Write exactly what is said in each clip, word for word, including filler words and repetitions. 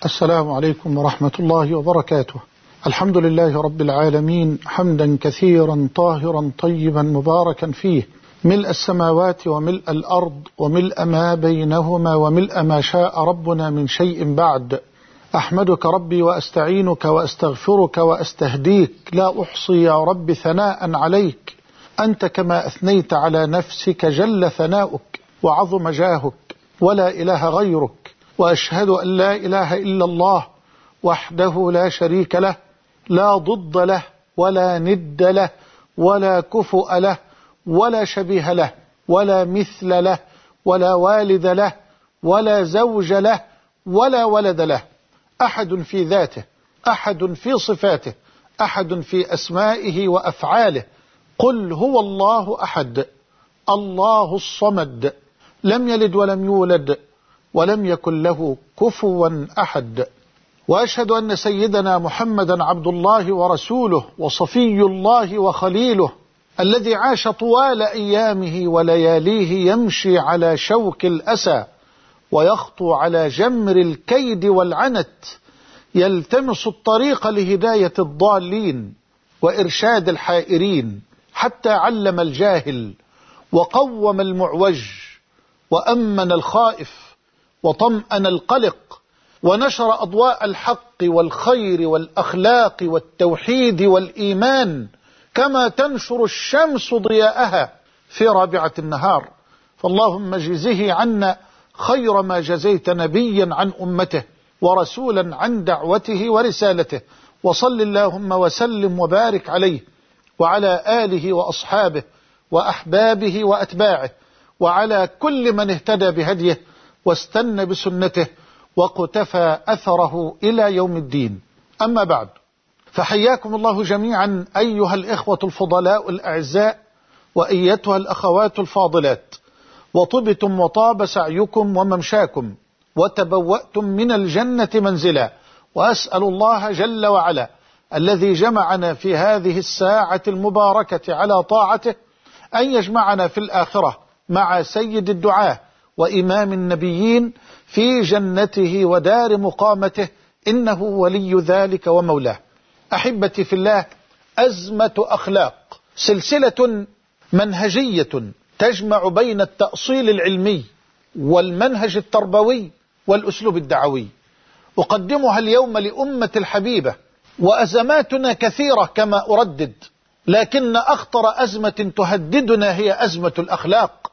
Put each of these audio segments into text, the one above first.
السلام عليكم ورحمة الله وبركاته. الحمد لله رب العالمين، حمدا كثيرا طاهرا طيبا مباركا فيه، ملء السماوات وملء الأرض وملء ما بينهما وملء ما شاء ربنا من شيء بعد. أحمدك ربي وأستعينك وأستغفرك وأستهديك، لا أحصي يا رب ثناء عليك، أنت كما أثنيت على نفسك جل ثناؤك وعظم جاهك، ولا إله غيرك. وأشهد أن لا إله إلا الله وحده لا شريك له، لا ضد له ولا ند له ولا كفؤ له ولا شبيه له ولا مثل له ولا والد له ولا زوج له ولا ولد له، أحد في ذاته، أحد في صفاته، أحد في أسمائه وأفعاله. قل هو الله أحد، الله الصمد، لم يلد ولم يولد ولم يكن له كفوا أحد. وأشهد أن سيدنا محمدا عبد الله ورسوله وصفي الله وخليله، الذي عاش طوال أيامه ولياليه يمشي على شوك الأسى ويخطو على جمر الكيد والعنت، يلتمس الطريق لهداية الضالين وإرشاد الحائرين، حتى علم الجاهل وقوم المعوج وأمن الخائف وطمأن القلق، ونشر أضواء الحق والخير والأخلاق والتوحيد والإيمان كما تنشر الشمس ضياءها في رابعة النهار. فاللهم جزه عنا خير ما جزيت نبيا عن أمته ورسولا عن دعوته ورسالته، وصل اللهم وسلم وبارك عليه وعلى آله وأصحابه وأحبابه وأتباعه وعلى كل من اهتدى بهديه واستنى بسنته وقتفى أثره إلى يوم الدين. أما بعد، فحياكم الله جميعا أيها الإخوة الفضلاء الأعزاء وأيتها الأخوات الفاضلات، وطبتم وطاب سعيكم وممشاكم وتبوأتم من الجنة منزلا. وأسأل الله جل وعلا الذي جمعنا في هذه الساعة المباركة على طاعته أن يجمعنا في الآخرة مع سيد الدعاة وإمام النبيين في جنته ودار مقامته، إنه ولي ذلك ومولاه. أحبتي في الله، أزمة أخلاق، سلسلة منهجية تجمع بين التأصيل العلمي والمنهج التربوي والأسلوب الدعوي، أقدمها اليوم لأمة الحبيبة. وأزماتنا كثيرة كما أردد، لكن أخطر أزمة تهددنا هي أزمة الأخلاق،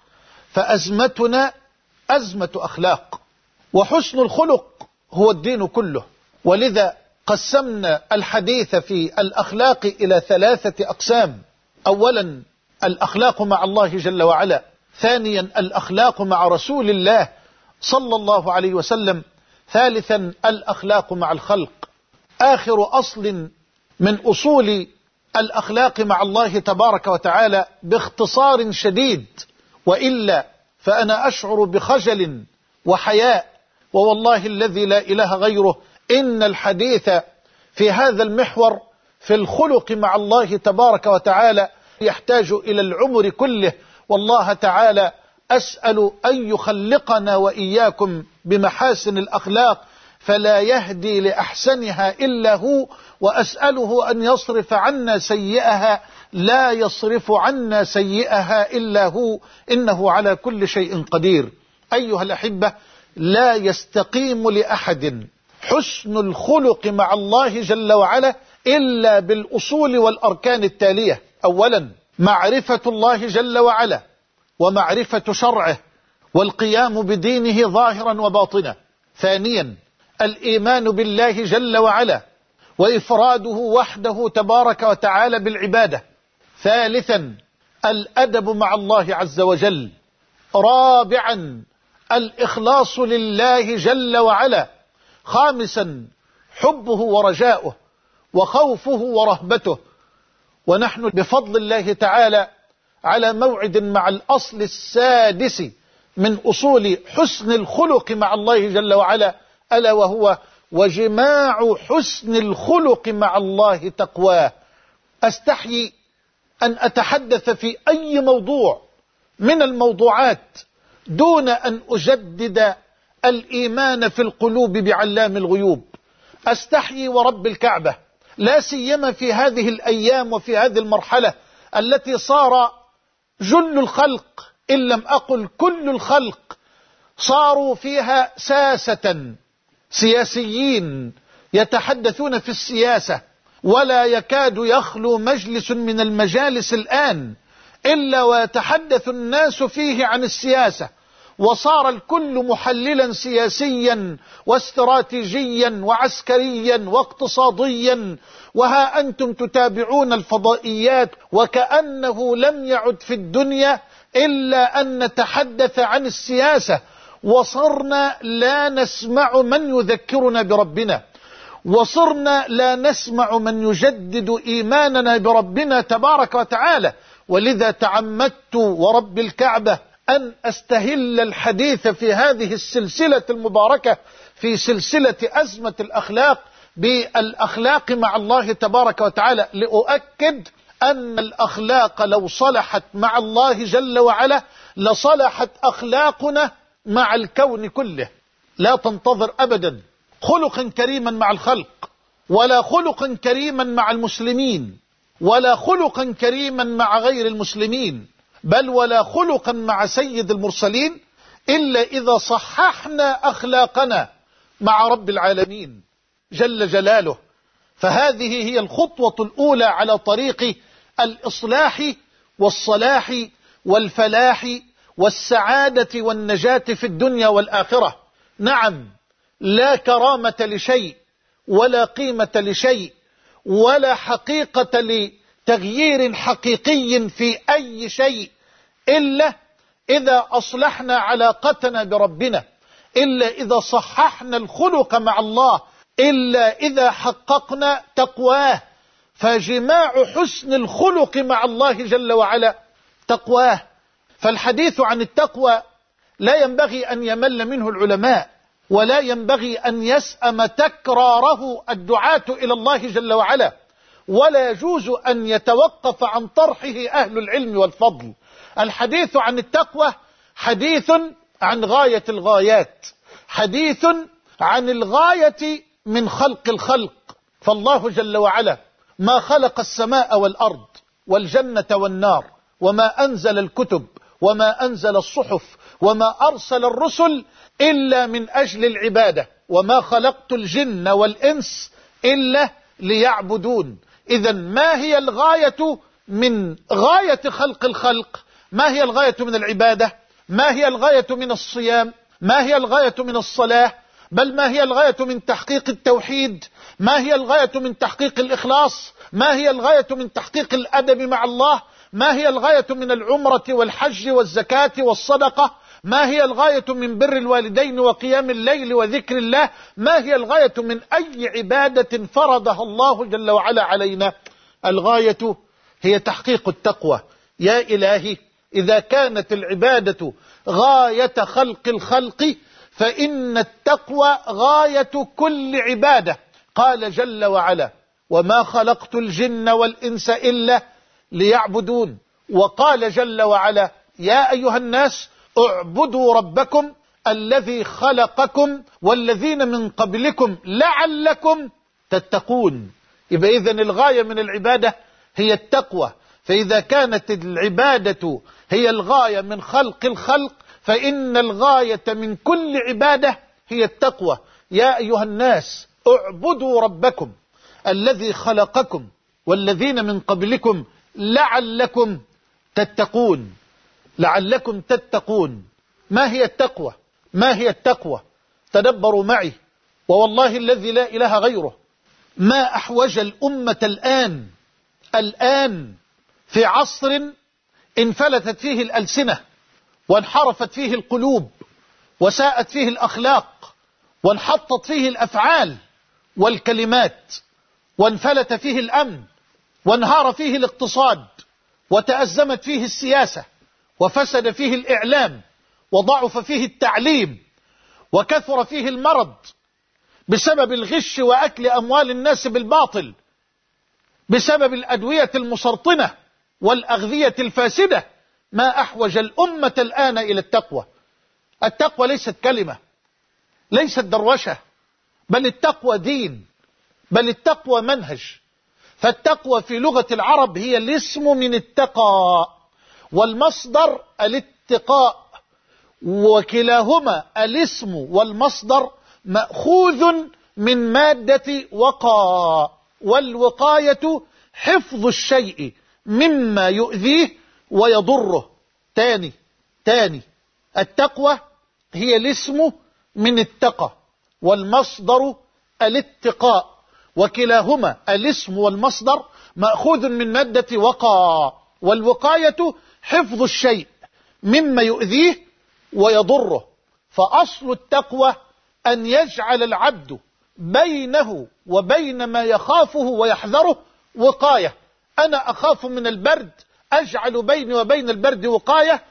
فأزمتنا أزمة أخلاق، وحسن الخلق هو الدين كله. ولذا قسمنا الحديث في الأخلاق إلى ثلاثة أقسام: أولا الأخلاق مع الله جل وعلا، ثانيا الأخلاق مع رسول الله صلى الله عليه وسلم، ثالثا الأخلاق مع الخلق. آخر أصل من أصول الأخلاق مع الله تبارك وتعالى باختصار شديد، وإلا فأنا أشعر بخجل وحياء، ووالله الذي لا إله غيره إن الحديث في هذا المحور في الخلق مع الله تبارك وتعالى يحتاج إلى العمر كله. والله تعالى أسأل أن يخلقنا وإياكم بمحاسن الأخلاق فلا يهدي لأحسنها إلا هو، وأسأله أن يصرف عنا سيئها لا يصرف عنا سيئها إلا هو، إنه على كل شيء قدير. أيها الأحبة، لا يستقيم لأحد حسن الخلق مع الله جل وعلا إلا بالأصول والأركان التالية: أولا معرفة الله جل وعلا ومعرفة شرعه والقيام بدينه ظاهرا وباطنا. ثانيا الإيمان بالله جل وعلا وإفراده وحده تبارك وتعالى بالعبادة. ثالثا الأدب مع الله عز وجل. رابعا الإخلاص لله جل وعلا. خامسا حبه ورجاؤه وخوفه ورهبته. ونحن بفضل الله تعالى على موعد مع الأصل السادس من أصول حسن الخلق مع الله جل وعلا، ألا وهو وجماع حسن الخلق مع الله تقواه. أستحيي أن أتحدث في أي موضوع من الموضوعات دون أن أجدد الإيمان في القلوب بعلام الغيوب. أستحيي ورب الكعبة، لا سيما في هذه الأيام وفي هذه المرحلة التي صار جل الخلق إن لم أقل كل الخلق صاروا فيها ساسة، سياسيين يتحدثون في السياسة، ولا يكاد يخلو مجلس من المجالس الآن إلا ويتحدث الناس فيه عن السياسة، وصار الكل محللا سياسيا واستراتيجيا وعسكريا واقتصاديا. وها أنتم تتابعون الفضائيات وكأنه لم يعد في الدنيا إلا أن نتحدث عن السياسة، وصرنا لا نسمع من يذكرنا بربنا، وصرنا لا نسمع من يجدد إيماننا بربنا تبارك وتعالى. ولذا تعمدت ورب الكعبة أن أستهل الحديث في هذه السلسلة المباركة، في سلسلة أزمة الأخلاق، بالأخلاق مع الله تبارك وتعالى، لأؤكد أن الأخلاق لو صلحت مع الله جل وعلا لصلحت أخلاقنا مع الكون كله. لا تنتظر أبدا خلقا كريما مع الخلق، ولا خلقا كريما مع المسلمين، ولا خلقا كريما مع غير المسلمين، بل ولا خلقا مع سيد المرسلين، إلا إذا صححنا أخلاقنا مع رب العالمين جل جلاله. فهذه هي الخطوة الأولى على طريق الإصلاح والصلاح والفلاح والسعادة والنجاة في الدنيا والآخرة. نعم، لا كرامة لشيء ولا قيمة لشيء ولا حقيقة لتغيير حقيقي في أي شيء إلا إذا أصلحنا علاقتنا بربنا، إلا إذا صححنا الخلق مع الله، إلا إذا حققنا تقواه. فجماع حسن الخلق مع الله جل وعلا تقواه. فالحديث عن التقوى لا ينبغي أن يمل منه العلماء، ولا ينبغي أن يسأم تكراره الدعاة إلى الله جل وعلا، ولا يجوز أن يتوقف عن طرحه أهل العلم والفضل. الحديث عن التقوى حديث عن غاية الغايات، حديث عن الغاية من خلق الخلق. فالله جل وعلا ما خلق السماء والأرض والجنة والنار، وما أنزل الكتب وما أنزل الصحف وما أرسل الرسل إلا من أجل العبادة، وما خلقت الجن والإنس إلا ليعبدون. إذن ما هي الغاية من غاية خلق الخلق؟ ما هي الغاية من العبادة؟ ما هي الغاية من الصيام؟ ما هي الغاية من الصلاة؟ بل ما هي الغاية من تحقيق التوحيد؟ ما هي الغاية من تحقيق الإخلاص؟ ما هي الغاية من تحقيق الأدب مع الله؟ ما هي الغاية من العمرة والحج والزكاة والصدقة؟ ما هي الغاية من بر الوالدين وقيام الليل وذكر الله؟ ما هي الغاية من أي عبادة فرضها الله جل وعلا علينا؟ الغاية هي تحقيق التقوى. يا إلهي، إذا كانت العبادة غاية خلق الخلق فإن التقوى غاية كل عبادة. قال جل وعلا: وما خلقت الجن والإنس إلا ليعبدون. وقال جل وعلا: يا أيها الناس اعبدوا ربكم الذي خلقكم والذين من قبلكم لعلكم تتقون. يبقى إذن الغاية من العبادة هي التقوى. فإذا كانت العبادة هي الغاية من خلق الخلق فإن الغاية من كل عبادة هي التقوى. يا أيها الناس اعبدوا ربكم الذي خلقكم والذين من قبلكم لعلكم تتقون. لعلكم تتقون. ما هي التقوى؟ ما هي التقوى؟ تدبروا معي، ووالله الذي لا إله غيره ما أحوج الأمة الآن الآن في عصر انفلتت فيه الألسنة وانحرفت فيه القلوب وساءت فيه الأخلاق وانحطت فيه الأفعال والكلمات، وانفلت فيه الأمن، وانهار فيه الاقتصاد، وتأزمت فيه السياسة، وفسد فيه الإعلام، وضعف فيه التعليم، وكثر فيه المرض بسبب الغش وأكل أموال الناس بالباطل، بسبب الأدوية المسرطنة والأغذية الفاسدة. ما أحوج الأمة الآن إلى التقوى. التقوى ليست كلمة، ليست دروشة، بل التقوى دين، بل التقوى منهج. فالتقوى في لغة العرب هي الاسم من اتقى، والمصدر الاتقاء، وكلاهما الاسم والمصدر مأخوذ من مادة وقى، والوقاية حفظ الشيء مما يؤذيه ويضره. تاني تاني التقوى هي الاسم من اتقى، والمصدر الاتقاء، وكلاهما الاسم والمصدر مأخوذ من مادة وقى، والوقاية حفظ الشيء مما يؤذيه ويضره. فأصل التقوى أن يجعل العبد بينه وبين ما يخافه ويحذره وقاية. أنا أخاف من البرد، أجعل بيني وبين البرد وقاية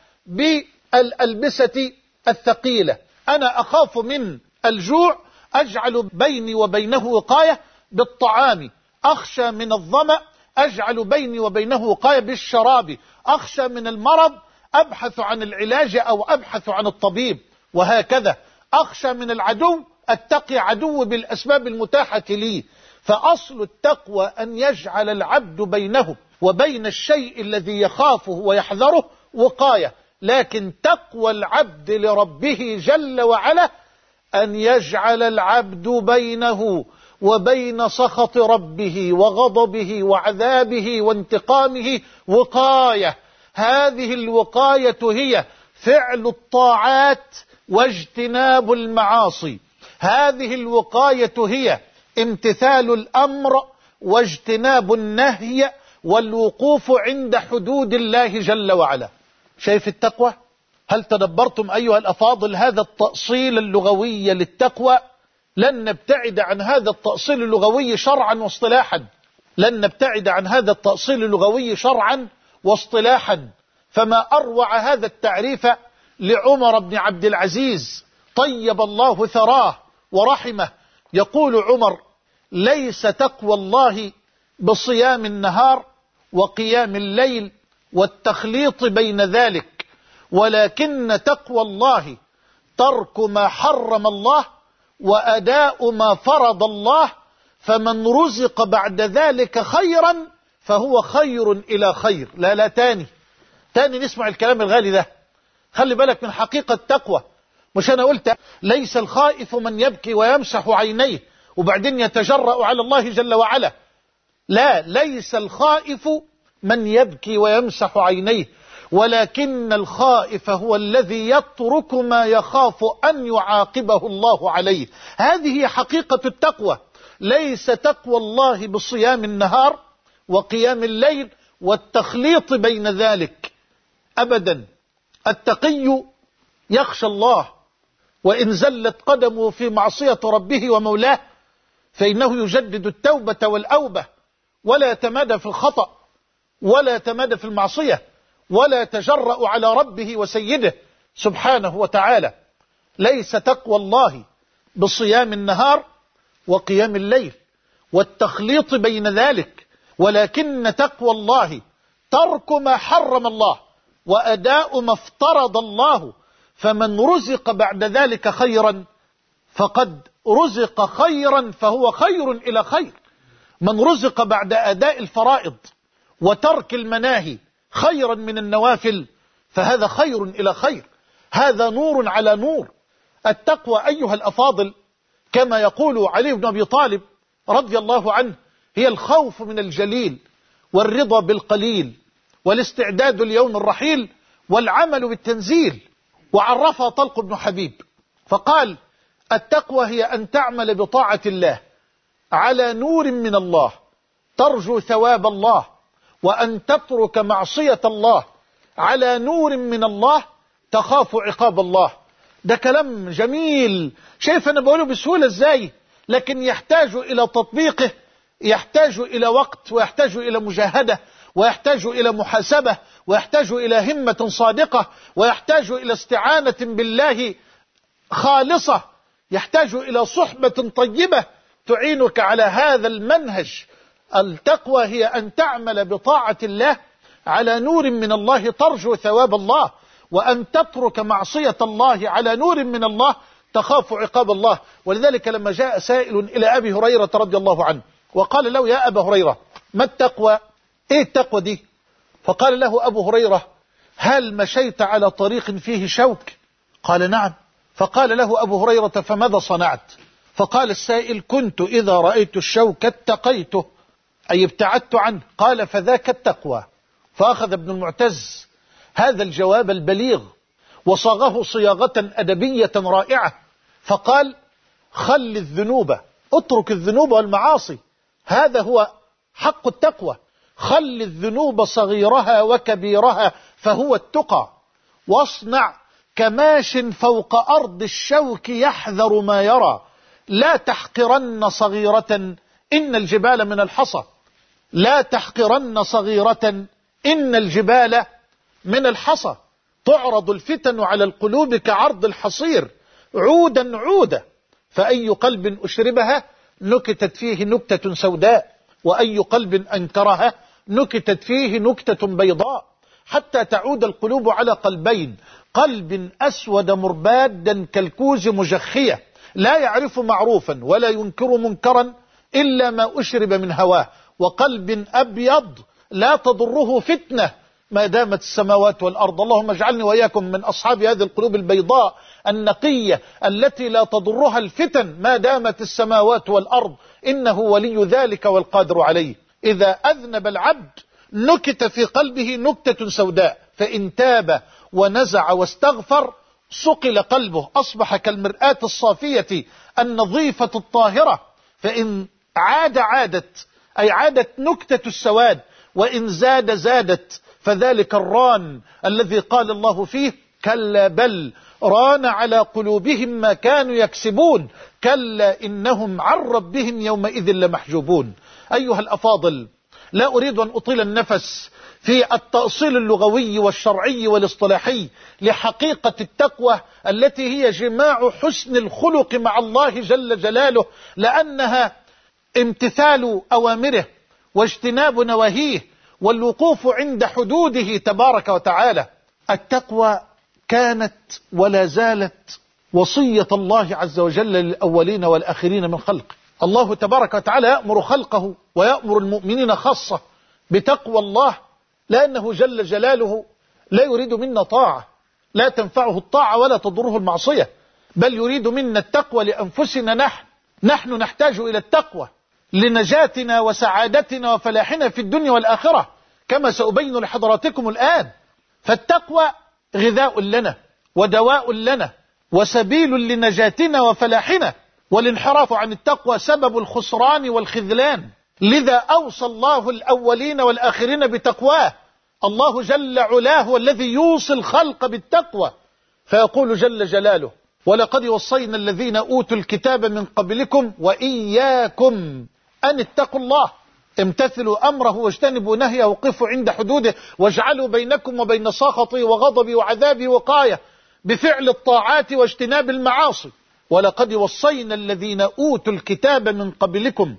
بالألبسة الثقيلة. أنا أخاف من الجوع، أجعل بيني وبينه وقاية بالطعام. أخشى من الظمأ، أجعل بيني وبينه وقاية بالشراب. أخشى من المرض، أبحث عن العلاج أو أبحث عن الطبيب، وهكذا. أخشى من العدو، أتقي عدو بالأسباب المتاحة لي. فأصل التقوى أن يجعل العبد بينه وبين الشيء الذي يخافه ويحذره وقاية. لكن تقوى العبد لربه جل وعلا أن يجعل العبد بينه وبين سخط ربه وغضبه وعذابه وانتقامه وقاية. هذه الوقاية هي فعل الطاعات واجتناب المعاصي. هذه الوقاية هي امتثال الأمر واجتناب النهي والوقوف عند حدود الله جل وعلا. شايف التقوى؟ هل تدبرتم أيها الأفاضل هذا التأصيل اللغوي للتقوى؟ لن نبتعد عن هذا التأصيل اللغوي شرعا واصطلاحا، لن نبتعد عن هذا التأصيل اللغوي شرعا واصطلاحا. فما أروع هذا التعريف لعمر بن عبد العزيز طيب الله ثراه ورحمه. يقول عمر: ليس تقوى الله بصيام النهار وقيام الليل والتخليط بين ذلك، ولكن تقوى الله ترك ما حرم الله وأداء ما فرض الله، فمن رزق بعد ذلك خيرا فهو خير إلى خير. لا لا تاني تاني نسمع الكلام الغالي ده. خلي بالك من حقيقة التقوى. مش أنا قلت ليس الخائف من يبكي ويمسح عينيه وبعدين يتجرأ على الله جل وعلا؟ لا، ليس الخائف من يبكي ويمسح عينيه، ولكن الخائف هو الذي يترك ما يخاف أن يعاقبه الله عليه. هذه حقيقة التقوى. ليس تقوى الله بصيام النهار وقيام الليل والتخليط بين ذلك أبدا. التقي يخشى الله، وإن زلت قدمه في معصية ربه ومولاه فإنه يجدد التوبة والأوبة، ولا يتمادى في الخطأ ولا يتمادى في المعصية ولا يتجرأ على ربه وسيده سبحانه وتعالى. ليس تقوى الله بصيام النهار وقيام الليل والتخليط بين ذلك، ولكن تقوى الله ترك ما حرم الله وأداء ما افترض الله، فمن رزق بعد ذلك خيرا فقد رزق خيرا فهو خير إلى خير. من رزق بعد أداء الفرائض وترك المناهي خيرا من النوافل فهذا خير إلى خير. هذا نور على نور. التقوى أيها الأفاضل كما يقول علي بن أبي طالب رضي الله عنه هي الخوف من الجليل والرضا بالقليل والاستعداد ليوم الرحيل والعمل بالتنزيل. وعرفها طلق بن حبيب فقال: التقوى هي أن تعمل بطاعة الله على نور من الله ترجو ثواب الله، وأن تترك معصية الله على نور من الله تخاف عقاب الله. ده كلام جميل، شايف أنا بقوله بسهولة إزاي، لكن يحتاج إلى تطبيقه، يحتاج إلى وقت، ويحتاج إلى مجاهدة، ويحتاج إلى محاسبة، ويحتاج إلى همة صادقة، ويحتاج إلى استعانة بالله خالصة، يحتاج إلى صحبة طيبة تعينك على هذا المنهج. التقوى هي أن تعمل بطاعة الله على نور من الله ترجو ثواب الله، وأن تترك معصية الله على نور من الله تخاف عقاب الله. ولذلك لما جاء سائل إلى أبي هريرة رضي الله عنه وقال له: يا أبا هريرة، ما التقوى؟ إيه التقوى دي؟ فقال له أبو هريرة: هل مشيت على طريق فيه شوك؟ قال: نعم. فقال له أبو هريرة: فماذا صنعت؟ فقال السائل: كنت إذا رأيت الشوك اتقيته، أي ابتعدت عنه. قال: فذاك التقوى. فأخذ ابن المعتز هذا الجواب البليغ وصاغه صياغة أدبية رائعة، فقال: خل الذنوب، اترك الذنوب والمعاصي، هذا هو حق التقوى. خل الذنوب صغيرها وكبيرها فهو التقى، واصنع كماش فوق أرض الشوك يحذر ما يرى، لا تحقرن صغيرة إن الجبال من الحصى، لا تحقرن صغيرة إن الجبال من الحصى، تعرض الفتن على القلوب كعرض الحصير عودا عودا، فأي قلب أشربها نكتت فيه نكتة سوداء، وأي قلب أنكرها نكتت فيه نكتة بيضاء، حتى تعود القلوب على قلبين: قلب أسود مربادا كالكوز مجخية، لا يعرف معروفا ولا ينكر منكرا إلا ما أشرب من هواه، وقلب أبيض لا تضره فتنة ما دامت السماوات والأرض. اللهم اجعلني وإياكم من أصحاب هذه القلوب البيضاء النقية التي لا تضرها الفتن ما دامت السماوات والأرض، إنه ولي ذلك والقادر عليه. إذا أذنب العبد نكت في قلبه نكتة سوداء، فإن تاب ونزع واستغفر صقل قلبه، أصبح كالمرآة الصافية النظيفة الطاهرة، فإن عاد عادت، أي عادت نكتة السواد، وإن زاد زادت، فذلك الران الذي قال الله فيه: كلا بل ران على قلوبهم ما كانوا يكسبون، كلا إنهم عن ربهم يومئذ لمحجوبون. أيها الأفاضل، لا أريد أن أطيل النفس في التأصيل اللغوي والشرعي والاصطلاحي لحقيقة التقوى التي هي جماع حسن الخلق مع الله جل جلاله، لأنها امتثال أوامره واجتناب نواهيه والوقوف عند حدوده تبارك وتعالى. التقوى كانت ولا زالت وصية الله عز وجل للأولين والآخرين من خلقه. الله تبارك وتعالى يأمر خلقه ويأمر المؤمنين خاصة بتقوى الله، لأنه جل جلاله لا يريد منا طاعة لا تنفعه الطاعة ولا تضره المعصية، بل يريد منا التقوى لأنفسنا. نحن نحن نحتاج إلى التقوى لنجاتنا وسعادتنا وفلاحنا في الدنيا والآخرة، كما سأبين لحضراتكم الآن. فالتقوى غذاء لنا ودواء لنا وسبيل لنجاتنا وفلاحنا، والانحراف عن التقوى سبب الخسران والخذلان. لذا أوصى الله الأولين والآخرين بتقواه. الله جل علاه هو الذي يوصي الخلق بالتقوى، فيقول جل جلاله: ولقد وصينا الذين أوتوا الكتاب من قبلكم وإياكم أن اتقوا الله. امتثلوا أمره واجتنبوا نهيه وقفوا عند حدوده، واجعلوا بينكم وبين سخطي وغضبي وعذابي وقاية بفعل الطاعات واجتناب المعاصي. ولقد وصينا الذين أوتوا الكتاب من قبلكم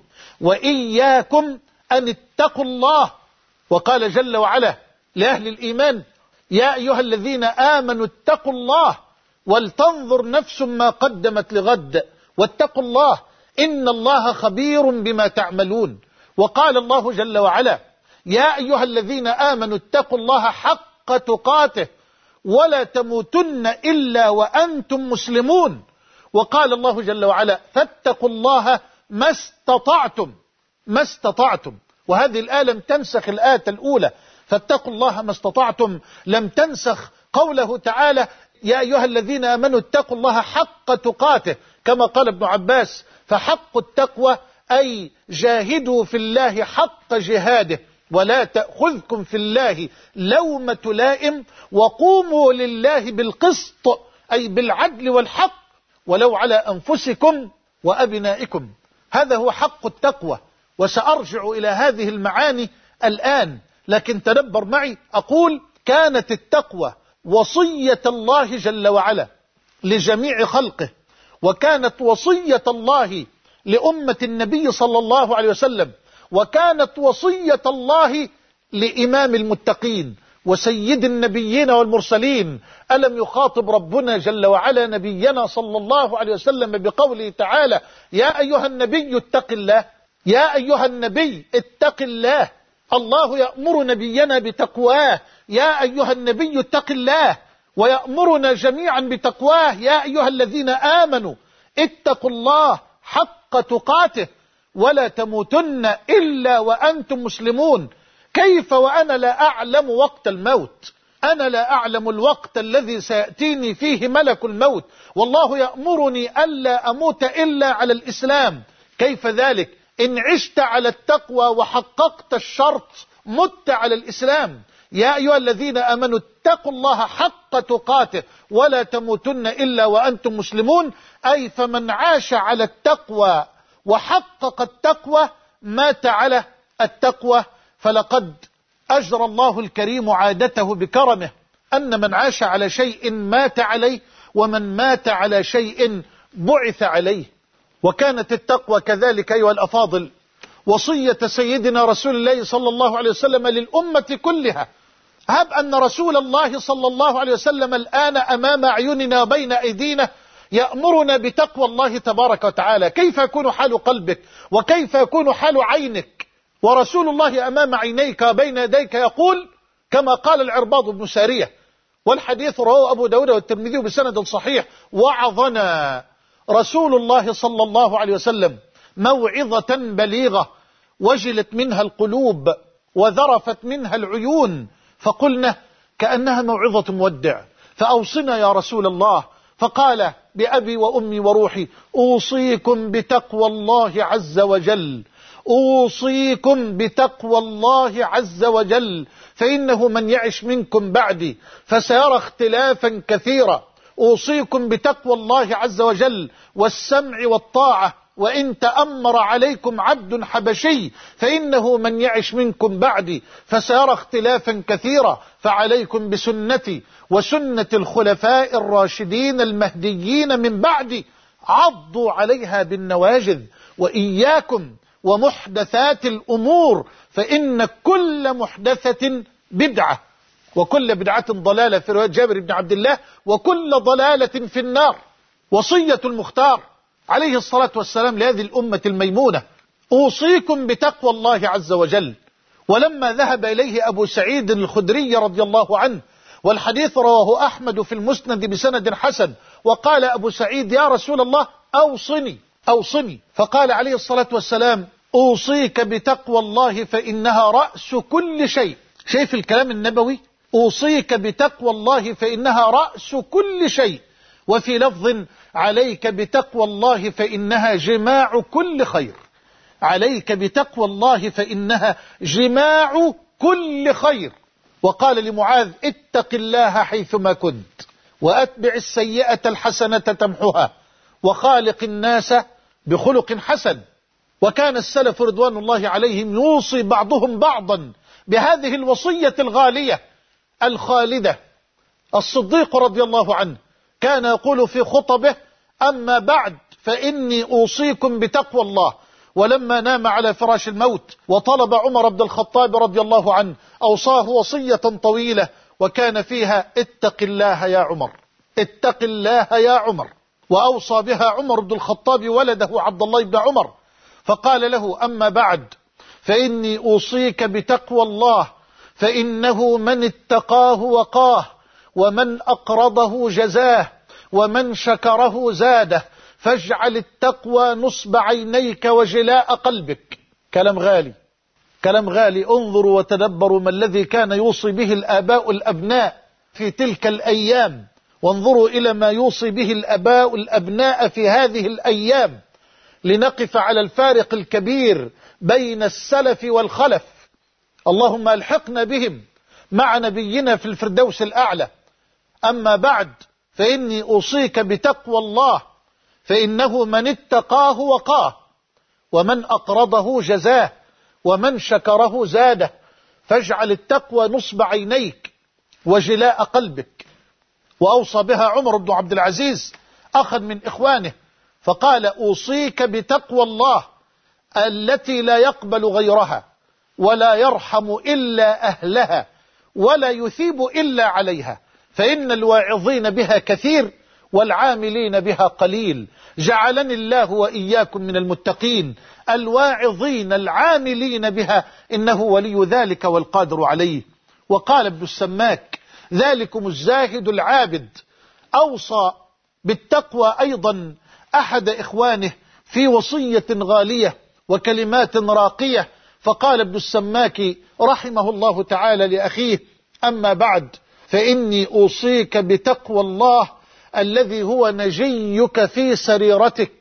وإياكم أن اتقوا الله. وقال جل وعلا لأهل الإيمان: يا أيها الذين آمنوا اتقوا الله ولتنظر نفس ما قدمت لغد واتقوا الله إن الله خبير بما تعملون. وقال الله جل وعلا: يا أيها الذين آمنوا اتقوا الله حق تقاته ولا تموتن إلا وأنتم مسلمون. وقال الله جل وعلا: فاتقوا الله ما استطعتم ما استطعتم. وهذه الآية لم تنسخ الآية الأولى، فاتقوا الله ما استطعتم لم تنسخ قوله تعالى: يا أيها الذين آمنوا اتقوا الله حق تقاته، كما قال ابن عباس: فحق التقوى أي جاهدوا في الله حق جهاده ولا تأخذكم في الله لومة لائم وقوموا لله بالقسط أي بالعدل والحق ولو على أنفسكم وأبنائكم. هذا هو حق التقوى، وسأرجع إلى هذه المعاني الآن، لكن تدبر معي. أقول: كانت التقوى وصية الله جل وعلا لجميع خلقه، وكانت وصية الله لأمة النبي صلى الله عليه وسلم، وكانت وصية الله لإمام المتقين وسيد النبيين والمرسلين. ألم يخاطب ربنا جل وعلا نبينا صلى الله عليه وسلم بقوله تعالى: يا أيها النبي اتق الله، يا أيها النبي اتق الله. الله يأمر نبينا بتقواه: يا أيها النبي اتق الله، ويأمرنا جميعا بتقواه: يا أيها الذين آمنوا اتقوا الله حق تقاته ولا تموتن إلا وأنتم مسلمون. كيف وأنا لا أعلم وقت الموت؟ أنا لا أعلم الوقت الذي سيأتيني فيه ملك الموت، والله يأمرني ألا أموت إلا على الإسلام. كيف ذلك؟ إن عشت على التقوى وحققت الشرط مت على الإسلام. يا أيها الذين آمنوا اتقوا الله حق تقاته ولا تموتن إلا وأنتم مسلمون. أي فمن عاش على التقوى وحقق التقوى مات على التقوى. فلقد أجرى الله الكريم عادته بكرمه أن من عاش على شيء مات عليه، ومن مات على شيء بعث عليه. وكانت التقوى كذلك أيها الأفاضل وصية سيدنا رسول الله صلى الله عليه وسلم للأمة كلها. هب أن رسول الله صلى الله عليه وسلم الآن أمام أعيننا بين أيدينا يأمرنا بتقوى الله تبارك وتعالى، كيف يكون حال قلبك وكيف يكون حال عينك ورسول الله أمام عينيك بين يديك يقول كما قال العرباض بن سارية، والحديث رواه أبو داود والترمذي بسند صحيح: وعظنا رسول الله صلى الله عليه وسلم موعظة بليغة وجلت منها القلوب وذرفت منها العيون، فقلنا كأنها موعظة مودع، فأوصنا يا رسول الله. فقال بأبي وأمي وروحي: أوصيكم بتقوى الله عز وجل، أوصيكم بتقوى الله عز وجل، فإنه من يعش منكم بعدي فسيرى اختلافا كثيرا. أوصيكم بتقوى الله عز وجل والسمع والطاعة، وإن تأمر عليكم عبد حبشي فإنه من يعش منكم بعدي فسيرى اختلافا كثيرا، فعليكم بسنتي وسنة الخلفاء الراشدين المهديين من بعدي، عضوا عليها بالنواجذ، وإياكم ومحدثات الأمور، فإن كل محدثة بدعة وكل بدعة ضلالة، في رواية جابر بن عبد الله: وكل ضلالة في النار. وصية المختار عليه الصلاة والسلام لهذه الأمة الميمونة: أوصيكم بتقوى الله عز وجل. ولما ذهب إليه أبو سعيد الخدري رضي الله عنه، والحديث رواه أحمد في المسند بسند حسن، وقال أبو سعيد: يا رسول الله أوصني أوصني. فقال عليه الصلاة والسلام: أوصيك بتقوى الله فإنها رأس كل شيء. شايف الكلام النبوي؟ أوصيك بتقوى الله فإنها رأس كل شيء. وفي لفظ: عليك بتقوى الله فإنها جماع كل خير. عليك بتقوى الله فإنها جماع كل خير. وقال لمعاذ: اتق الله حيثما كنت، وأتبع السيئة الحسنة تمحها، وخالق الناس بخلق حسن. وكان السلف رضوان الله عليهم يوصي بعضهم بعضا بهذه الوصية الغالية الخالدة. الصديق رضي الله عنه كان يقول في خطبه: أما بعد فإني أوصيكم بتقوى الله. ولما نام على فراش الموت وطلب عمر بن الخطاب رضي الله عنه أوصاه وصية طويلة، وكان فيها: اتق الله يا عمر، اتق الله يا عمر. وأوصى بها عمر بن الخطاب ولده عبد الله بن عمر، فقال له: أما بعد فإني أوصيك بتقوى الله، فإنه من اتقاه وقاه، ومن أقرضه جزاه، ومن شكره زاده، فاجعل التقوى نصب عينيك وجلاء قلبك. كلام غالي، كلام غالي. انظروا وتدبروا ما الذي كان يوصي به الآباء الأبناء في تلك الأيام، وانظروا إلى ما يوصي به الآباء الأبناء في هذه الأيام، لنقف على الفارق الكبير بين السلف والخلف. اللهم ألحقنا بهم مع نبينا في الفردوس الأعلى. أما بعد فإني أوصيك بتقوى الله، فإنه من اتقاه وقاه، ومن أقرضه جزاه، ومن شكره زاده، فاجعل التقوى نصب عينيك وجلاء قلبك. وأوصى بها عمر بن عبد العزيز أخا من إخوانه، فقال: أوصيك بتقوى الله التي لا يقبل غيرها ولا يرحم إلا أهلها، ولا يثيب إلا عليها، فإن الواعظين بها كثير والعاملين بها قليل. جعلني الله وإياكم من المتقين الواعظين العاملين بها، إنه ولي ذلك والقادر عليه. وقال ابن السماك: ذلكم الزاهد العابد. أوصى بالتقوى أيضا أحد إخوانه في وصية غالية وكلمات راقية، فقال ابن السماك رحمه الله تعالى لأخيه: أما بعد، فإني أوصيك بتقوى الله الذي هو نجيك في سريرتك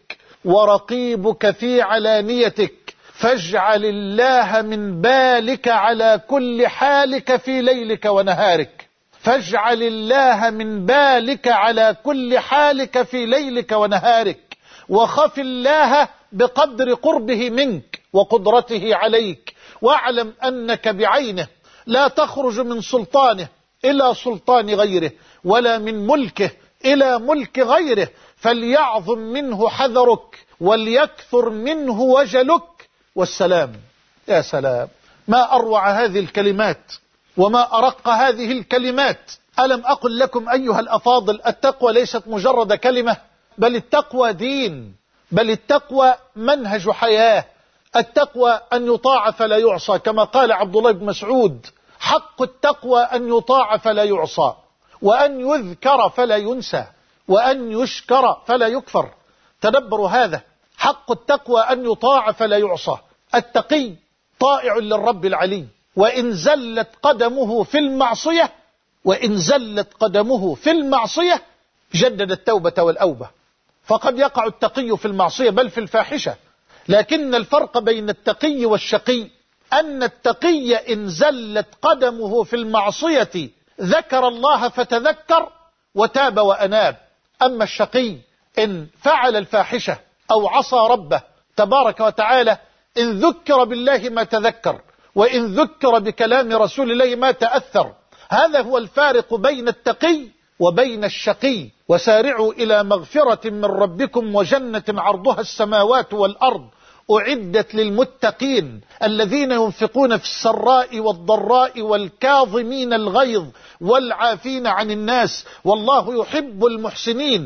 ورقيبك في علانيتك، فاجعل الله من بالك على كل حالك في ليلك ونهارك، فاجعل الله من بالك على كل حالك في ليلك ونهارك، وخف الله بقدر قربه منك وقدرته عليك، واعلم أنك بعينه لا تخرج من سلطانه إلى سلطان غيره، ولا من ملكه إلى ملك غيره، فليعظم منه حذرك وليكثر منه وجلك، والسلام. يا سلام، ما أروع هذه الكلمات وما أرق هذه الكلمات. ألم أقل لكم أيها الأفاضل، التقوى ليست مجرد كلمة، بل التقوى دين، بل التقوى منهج حياة. التقوى أن يطاع فلا يعصى، كما قال عبد الله بن مسعود: حق التقوى أن يطاع فلا يعصى، وأن يذكر فلا ينسى، وأن يشكر فلا يكفر. تدبروا هذا، حق التقوى أن يطاع فلا يعصى. التقي طائع للرب العلي، وإن زلت قدمه في المعصية وإن زلت قدمه في المعصية جدد التوبة والأوبة. فقد يقع التقي في المعصية بل في الفاحشة، لكن الفرق بين التقي والشقي أن التقي إن زلت قدمه في المعصية ذكر الله فتذكر وتاب وأناب، أما الشقي إن فعل الفاحشة أو عصى ربه تبارك وتعالى إن ذكر بالله ما تذكر، وإن ذكر بكلام رسول الله ما تأثر. هذا هو الفارق بين التقي وبين الشقي. وسارعوا إلى مغفرة من ربكم وجنة عرضها السماوات والأرض أعدت للمتقين الذين ينفقون في السراء والضراء والكاظمين الغيظ والعافين عن الناس والله يحب المحسنين،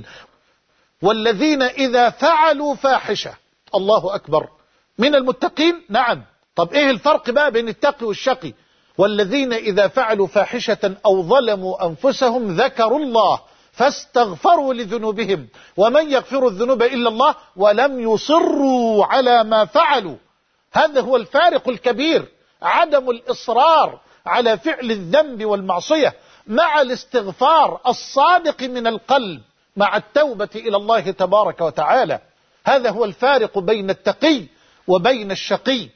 والذين إذا فعلوا فاحشة. الله أكبر، من المتقين. نعم، طب إيه الفرق بقى بين التقي والشقي؟ والذين إذا فعلوا فاحشة أو ظلموا أنفسهم ذكروا الله فاستغفروا لذنوبهم ومن يغفر الذنوب إلا الله ولم يصروا على ما فعلوا. هذا هو الفارق الكبير، عدم الإصرار على فعل الذنب والمعصية مع الاستغفار الصادق من القلب مع التوبة إلى الله تبارك وتعالى. هذا هو الفارق بين التقي وبين الشقي.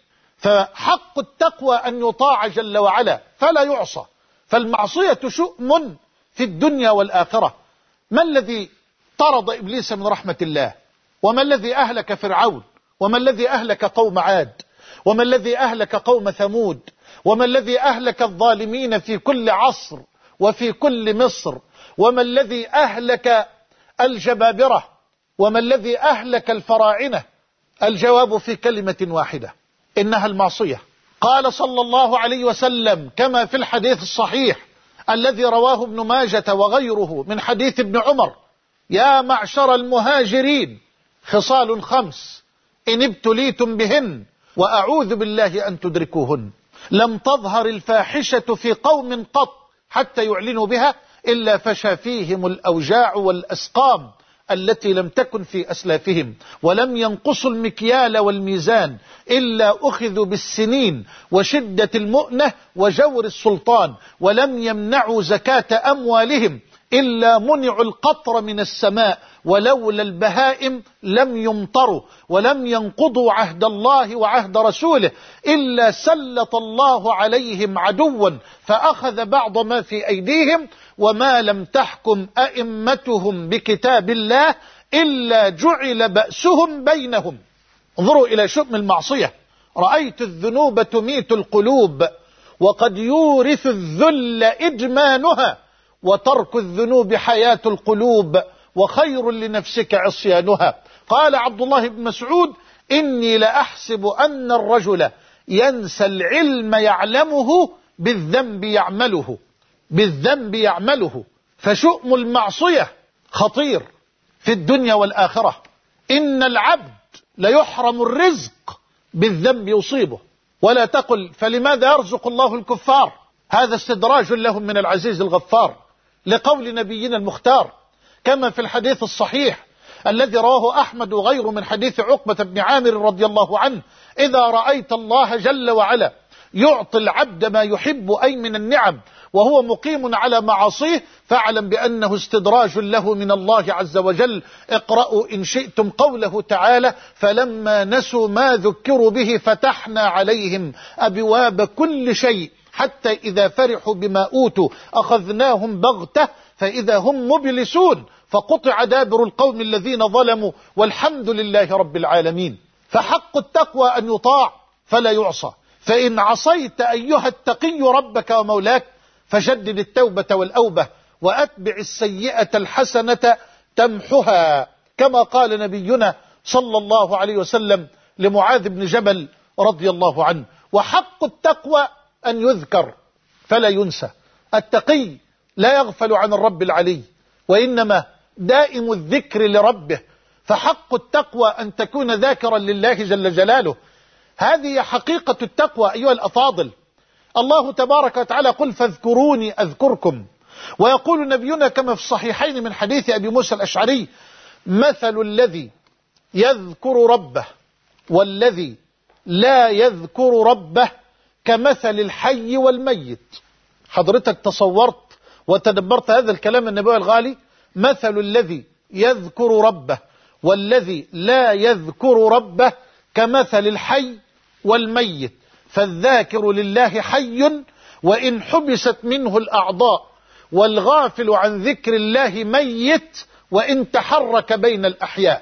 فحق التقوى أن يطاع جل وعلا فلا يعصى، فالمعصية شؤم في الدنيا والآخرة. ما الذي طرد إبليس من رحمة الله؟ وما الذي أهلك فرعون؟ وما الذي أهلك قوم عاد؟ وما الذي أهلك قوم ثمود؟ وما الذي أهلك الظالمين في كل عصر وفي كل مصر؟ وما الذي أهلك الجبابرة؟ وما الذي أهلك الفراعنة؟ الجواب في كلمة واحدة، إنها المعصية. قال صلى الله عليه وسلم كما في الحديث الصحيح الذي رواه ابن ماجة وغيره من حديث ابن عمر: يا معشر المهاجرين خصال خمس إن ابتليتم بهن وأعوذ بالله أن تدركوهن. لم تظهر الفاحشة في قوم قط حتى يعلنوا بها إلا فشى فيهم الأوجاع والأسقام التي لم تكن في أسلافهم، ولم ينقصوا المكيال والميزان إلا أخذوا بالسنين وشدة المؤنة وجور السلطان، ولم يمنعوا زكاة أموالهم إلا منعوا القطر من السماء، ولولا البهائم لم يمطروا، ولم ينقضوا عهد الله وعهد رسوله إلا سلط الله عليهم عدوا فأخذ بعض ما في أيديهم، وما لم تحكم أئمتهم بكتاب الله إلا جعل بأسهم بينهم. انظروا إلى شؤم المعصية. رأيت الذنوب تميت القلوب وقد يورث الذل إدمانها، وترك الذنوب حياة القلوب وخير لنفسك عصيانها. قال عبد الله بن مسعود: إني لأحسب أن الرجل ينسى العلم يعلمه بالذنب يعمله بالذنب يعمله فشؤم المعصية خطير في الدنيا والآخرة. إن العبد ليحرم الرزق بالذنب يصيبه. ولا تقل فلماذا يرزق الله الكفار، هذا استدراج لهم من العزيز الغفار، لقول نبينا المختار كما في الحديث الصحيح الذي رواه أحمد وغيره من حديث عقبة بن عامر رضي الله عنه: إذا رأيت الله جل وعلا يعطي العبد ما يحب أي من النعم وهو مقيم على معاصيه فاعلم بأنه استدراج له من الله عز وجل. اقرأوا إن شئتم قوله تعالى: فلما نسوا ما ذكروا به فتحنا عليهم أبواب كل شيء حتى إذا فرحوا بما أوتوا أخذناهم بغتة فإذا هم مبلسون فقطع دابر القوم الذين ظلموا والحمد لله رب العالمين. فحق التقوى أن يطاع فلا يعصى. فإن عصيت أيها التقي ربك ومولاك فجدد التوبة والأوبة وأتبع السيئة الحسنة تمحها، كما قال نبينا صلى الله عليه وسلم لمعاذ بن جبل رضي الله عنه. وحق التقوى أن يذكر فلا ينسى. التقي لا يغفل عن الرب العلي وإنما دائم الذكر لربه. فحق التقوى أن تكون ذاكرا لله جل جلاله. هذه حقيقة التقوى أيها الأفاضل. الله تبارك وتعالى: قل فاذكروني أذكركم. ويقول نبينا كما في الصحيحين من حديث أبي موسى الأشعري: مثل الذي يذكر ربه والذي لا يذكر ربه كمثل الحي والميت. حضرتك تصورت وتدبرت هذا الكلام النبوي الغالي؟ مثل الذي يذكر ربه والذي لا يذكر ربه كمثل الحي والميت. فالذاكر لله حي وإن حبست منه الأعضاء، والغافل عن ذكر الله ميت وإن تحرك بين الأحياء.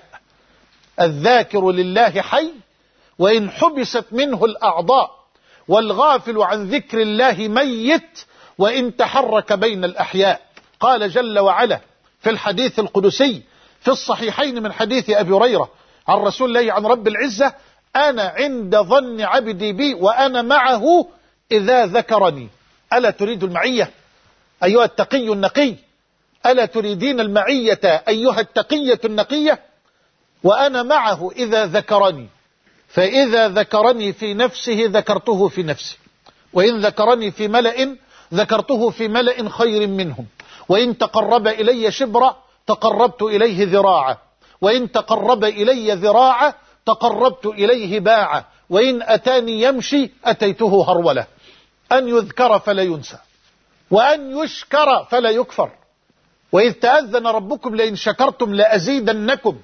الذاكر لله حي وإن حبست منه الأعضاء، والغافل عن ذكر الله ميت وإن تحرك بين الأحياء. قال جل وعلا في الحديث القدسي في الصحيحين من حديث أبي هريرة عن رسول الله عن رب العزة: أنا عند ظن عبدي بي وأنا معه إذا ذكرني. ألا تريد المعية أيها التقي النقي؟ ألا تريدين المعية أيها التقية النقية؟ وأنا معه إذا ذكرني، فإذا ذكرني في نفسه ذكرته في نفسي، وإن ذكرني في ملأ ذكرته في ملأ خير منهم، وإن تقرب إلي شبرا تقربت إليه ذراعا، وإن تقرب إلي ذراعا تقربت إليه باعا، وإن أتاني يمشي أتيته هرولة. أن يذكر فلا ينسى، وأن يشكر فلا يكفر. وإذ تأذن ربكم لئن شكرتم لأزيدنكم.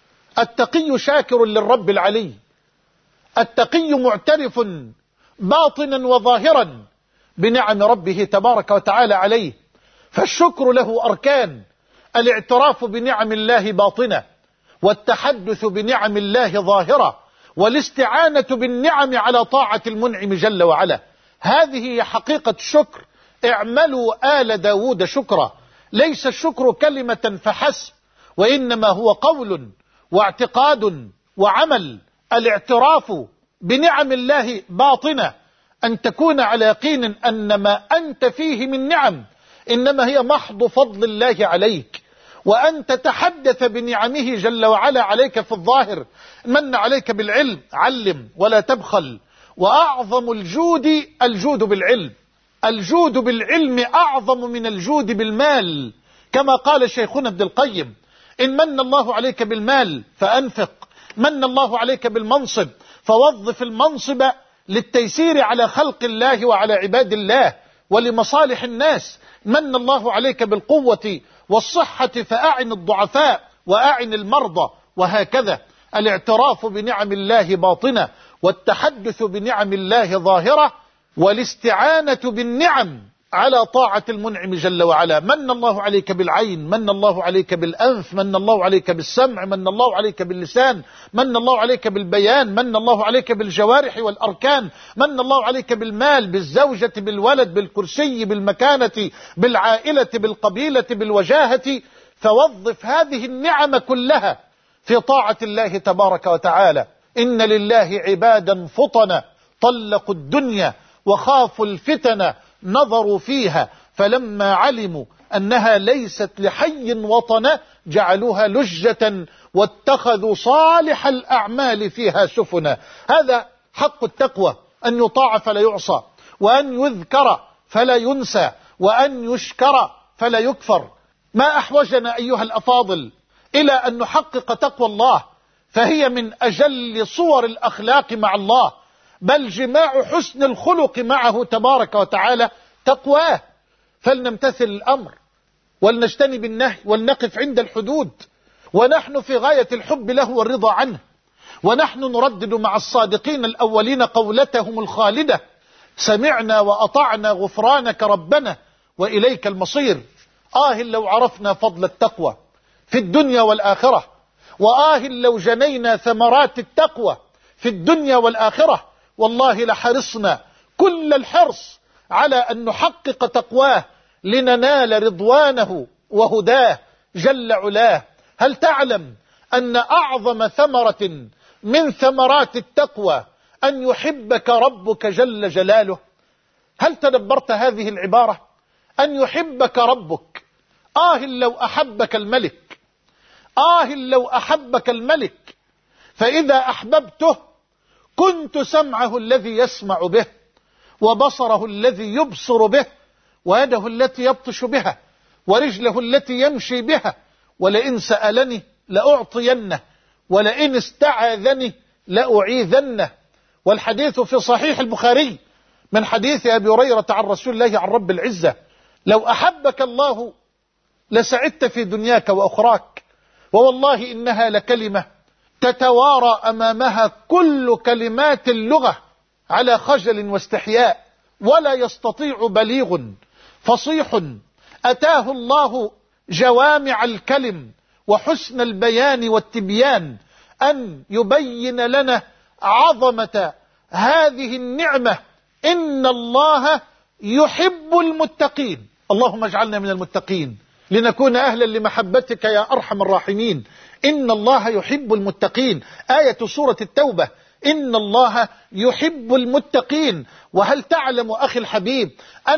التقي شاكر للرب العلي. التقي معترف باطنا وظاهرا بنعم ربه تبارك وتعالى عليه. فالشكر له أركان: الاعتراف بنعم الله باطنة، والتحدث بنعم الله ظاهرة، والاستعانة بالنعم على طاعة المنعم جل وعلا. هذه هي حقيقة الشكر. اعملوا آل داود شكرا. ليس الشكر كلمة فحسب، وإنما هو قول واعتقاد وعمل. الاعتراف بنعم الله باطنة، أن تكون على يقين أن ما أنت فيه من نعم إنما هي محض فضل الله عليك، وأن تتحدث بنعمه جل وعلا عليك في الظاهر. من عليك بالعلم علم ولا تبخل. وأعظم الجود الجود بالعلم. الجود بالعلم أعظم من الجود بالمال، كما قال شيخنا ابن القيم: إن من الله عليك بالمال فأنفق، من الله عليك بالمنصب فوظف المنصب للتيسير على خلق الله وعلى عباد الله ولمصالح الناس. من الله عليك بالقوة والصحة فأعن الضعفاء وأعن المرضى، وهكذا. الاعتراف بنعم الله باطنة، والتحدث بنعم الله ظاهرة، والاستعانة بالنعم على طاعة المنعم جل وعلا. من الله عليك بالعين، من الله عليك بالأنف، من الله عليك بالسمع، من الله عليك باللسان، من الله عليك بالبيان، من الله عليك بالجوارح والأركان، من الله عليك بالمال، بالزوجة، بالولد، بالكرسي، بالمكانة، بالعائلة، بالقبيلة، بالوجاهة. فوظف هذه النعم كلها في طاعة الله تبارك وتعالى. إن لله عبادا فطنا طلقوا الدنيا وخافوا الفتن نظروا فيها فلما علموا أنها ليست لحي وطنا جعلوها لجة واتخذوا صالح الأعمال فيها سفنا. هذا حق التقوى، أن يطاع فلا يعصى، وأن يذكر فلا ينسى، وأن يشكر فلا يكفر. ما أحوجنا أيها الأفاضل إلى أن نحقق تقوى الله، فهي من أجل صور الأخلاق مع الله، بل جماع حسن الخلق معه تبارك وتعالى تقواه. فلنمتثل الأمر ولنجتنب النهي ولنقف عند الحدود، ونحن في غاية الحب له والرضا عنه، ونحن نردد مع الصادقين الأولين قولتهم الخالدة: سمعنا وأطعنا غفرانك ربنا وإليك المصير. آه لو عرفنا فضل التقوى في الدنيا والآخرة، وآه لو جنينا ثمرات التقوى في الدنيا والآخرة، والله لحرصنا كل الحرص على أن نحقق تقواه لننال رضوانه وهداه جل علاه. هل تعلم أن أعظم ثمرة من ثمرات التقوى أن يحبك ربك جل جلاله؟ هل تدبرت هذه العبارة؟ أن يحبك ربك. آه لو أحبك الملك، آه لو أحبك الملك، فإذا أحببته كنت سمعه الذي يسمع به، وبصره الذي يبصر به، ويده التي يبطش بها، ورجله التي يمشي بها، ولئن سألني لأعطينه، ولئن استعاذني لأعيذنه. والحديث في صحيح البخاري من حديث أبي هريرة عن رسول الله عن رب العزة: لو أحبك الله لسعدت في دنياك وأخراك، ووالله إنها لكلمة تتوارى أمامها كل كلمات اللغة على خجل واستحياء، ولا يستطيع بليغ فصيح أتاه الله جوامع الكلم وحسن البيان والتبيان أن يبين لنا عظمة هذه النعمة. إن الله يحب المتقين. اللهم اجعلنا من المتقين لنكون أهلا لمحبتك يا أرحم الراحمين. إن الله يحب المتقين، آية سورة التوبة: إن الله يحب المتقين. وهل تعلم أخي الحبيب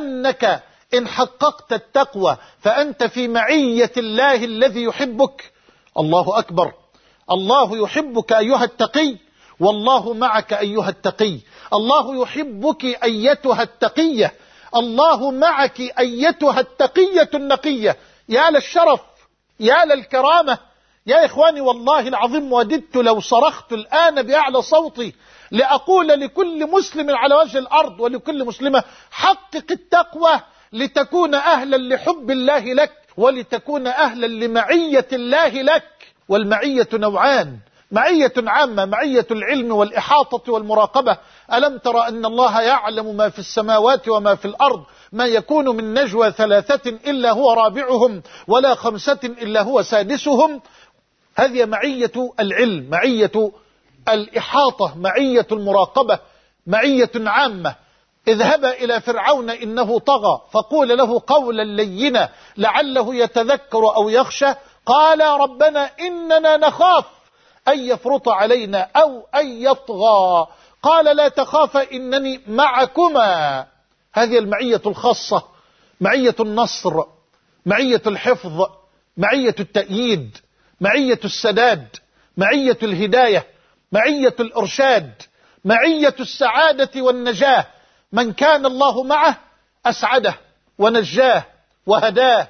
أنك إن حققت التقوى فأنت في معية الله الذي يحبك؟ الله أكبر. الله يحبك أيها التقي، والله معك أيها التقي. الله يحبك أيتها التقية، الله معك أيتها التقية النقية. يا للشرف، يا للكرامة يا إخواني. والله العظيم وددت لو صرخت الآن بأعلى صوتي لأقول لكل مسلم على وجه الأرض ولكل مسلمة: حقق التقوى لتكون أهلا لحب الله لك، ولتكون أهلا لمعية الله لك. والمعية نوعان: معية عامة، معية العلم والإحاطة والمراقبة. ألم ترى أن الله يعلم ما في السماوات وما في الأرض؟ ما يكون من نجوى ثلاثة إلا هو رابعهم، ولا خمسة إلا هو سادسهم. هذه معية العلم، معية الإحاطة، معية المراقبة، معية عامة. اذهبا إلى فرعون إنه طغى فقول له قولا لينا لعله يتذكر أو يخشى. قال ربنا إننا نخاف أن يفرط علينا أو أن يطغى. قال لا تخافا إنني معكما. هذه المعية الخاصة، معية النصر، معية الحفظ، معية التأييد، معية السداد، معية الهداية، معية الإرشاد، معية السعادة والنجاة. من كان الله معه أسعده ونجاه وهداه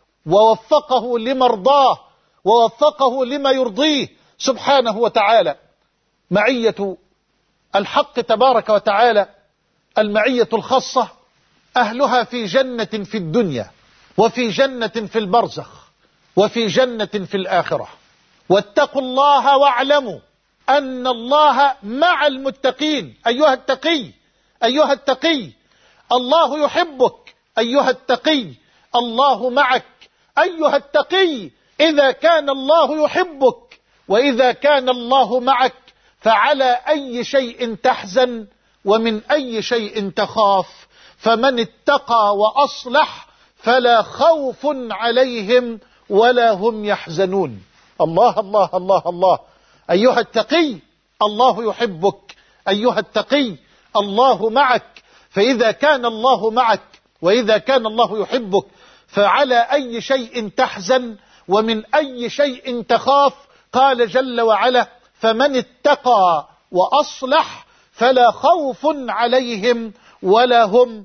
ووفقه لمرضاه ووفقه لما يرضيه سبحانه وتعالى. معية الحق تبارك وتعالى المعية الخاصة، أهلها في جنة في الدنيا، وفي جنة في البرزخ، وفي جنة في الآخرة. واتقوا الله واعلموا أن الله مع المتقين. أيها التقي، أيها التقي، الله يحبك. أيها التقي، الله معك. أيها التقي، إذا كان الله يحبك وإذا كان الله معك فعلى أي شيء تحزن ومن أي شيء تخاف؟ فمن اتقى وأصلح فلا خوف عليهم ولا هم يحزنون. الله الله الله الله. أيها التقي، الله يحبك. أيها التقي، الله معك. فإذا كان الله معك وإذا كان الله يحبك فعلى أي شيء تحزن ومن أي شيء تخاف؟ قال جل وعلا: فمن اتقى وأصلح فلا خوف عليهم ولا هم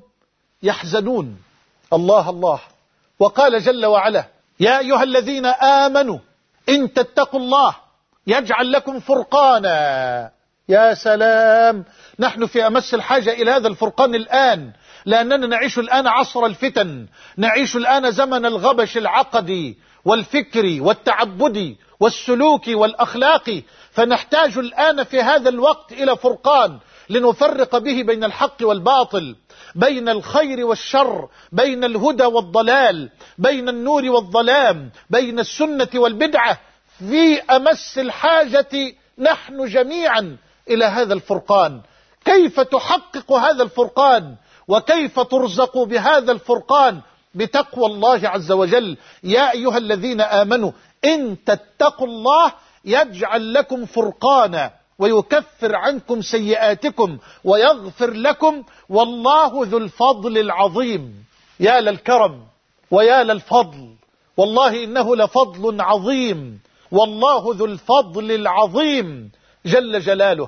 يحزنون. الله الله. وقال جل وعلا: يا أيها الذين آمنوا إن تتقوا الله يجعل لكم فرقانا. يا سلام، نحن في أمس الحاجة إلى هذا الفرقان الآن، لأننا نعيش الآن عصر الفتن، نعيش الآن زمن الغبش العقدي والفكري والتعبدي والسلوكي والأخلاقي، فنحتاج الآن في هذا الوقت إلى فرقان لنفرق به بين الحق والباطل، بين الخير والشر، بين الهدى والضلال، بين النور والظلام، بين السنة والبدعة. في أمس الحاجة نحن جميعا إلى هذا الفرقان. كيف تحقق هذا الفرقان وكيف ترزق بهذا الفرقان؟ بتقوى الله عز وجل. يا أيها الذين آمنوا إن تتقوا الله يجعل لكم فرقانا ويكفر عنكم سيئاتكم ويغفر لكم والله ذو الفضل العظيم. يا للكرم ويا للفضل، والله إنه لفضل عظيم، والله ذو الفضل العظيم جل جلاله.